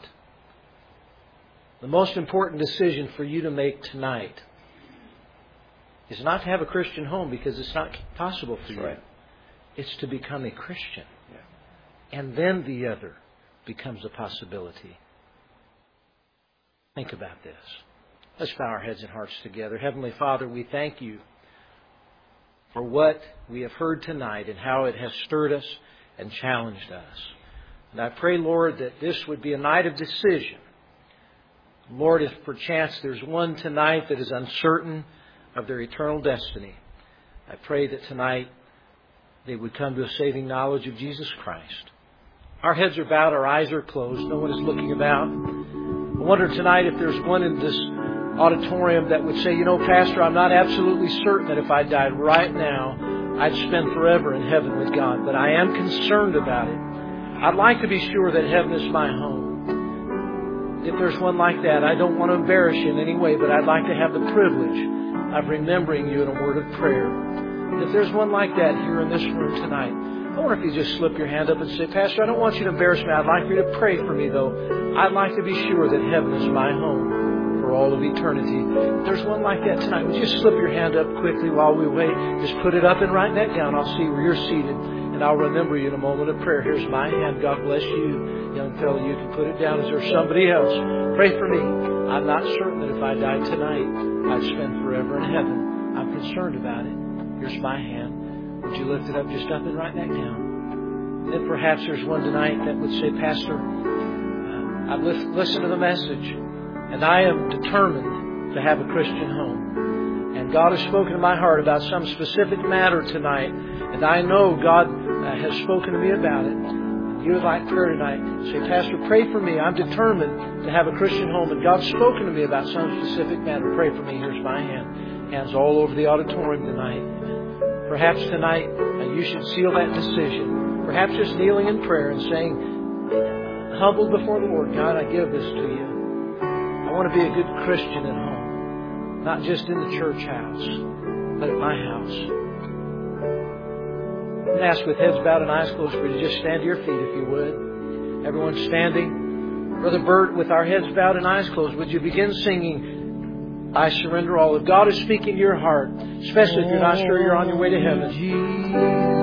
the most important decision for you to make tonight is not to have a Christian home because it's not possible for you. Right. It's to become a Christian. Yeah. And then the other becomes a possibility. Think about this. Let's bow our heads and hearts together. Heavenly Father, we thank You for what we have heard tonight and how it has stirred us and challenged us. And I pray, Lord, that this would be a night of decision. Lord, if perchance there's one tonight that is uncertain of their eternal destiny, I pray that tonight they would come to a saving knowledge of Jesus Christ. Our heads are bowed, our eyes are closed, no one is looking about. I wonder tonight if there's one in this auditorium that would say, you know, Pastor, I'm not absolutely certain that if I died right now, I'd spend forever in heaven with God, but I am concerned about it. I'd like to be sure that heaven is my home. If there's one like that, I don't want to embarrass you in any way, but I'd like to have the privilege of remembering you in a word of prayer. If there's one like that here in this room tonight, I wonder if you just slip your hand up and say, Pastor, I don't want you to embarrass me. I'd like you to pray for me, though. I'd like to be sure that heaven is my home for all of eternity. If there's one like that tonight, would you just slip your hand up quickly while we wait? Just put it up and write that down. I'll see where you're seated, and I'll remember you in a moment of prayer. Here's my hand. God bless you, young fellow. You can put it down. Is there somebody else? Pray for me. I'm not certain that if I died tonight, I'd spend forever in heaven. I'm concerned about it. Here's my hand. Would you lift it up just up and write that down? Then perhaps there's one tonight that would say, Pastor, I've listened to the message, and I am determined to have a Christian home. And God has spoken to my heart about some specific matter tonight, and I know God has spoken to me about it. You would like prayer tonight, say, Pastor, pray for me. I'm determined to have a Christian home, and God's spoken to me about some specific matter. Pray for me. Here's my hand. Hands all over the auditorium tonight. Perhaps tonight you should seal that decision. Perhaps just kneeling in prayer and saying, humbled before the Lord, God, I give this to You. I want to be a good Christian at home. Not just in the church house, but at my house. I'm going to ask with heads bowed and eyes closed for you to just stand to your feet if you would. Everyone standing. Brother Bert, with our heads bowed and eyes closed, would you begin singing, I surrender all. If God is speaking to your heart, especially if you're not sure you're on your way to heaven,